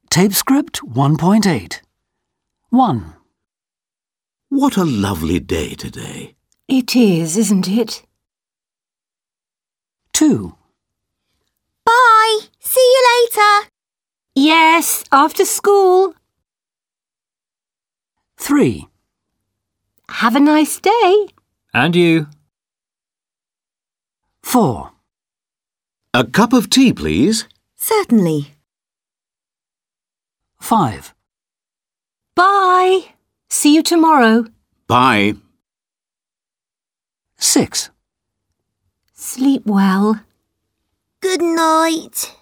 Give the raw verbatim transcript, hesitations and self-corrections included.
Tape script one point eight. one. What a lovely day today. It is, isn't it? two. Bye. See you later. Yes, after school. three. Have a nice day. And you. four. A cup of tea, please. Certainly. five. Bye. See you tomorrow. Bye. six. Sleep well. Good night.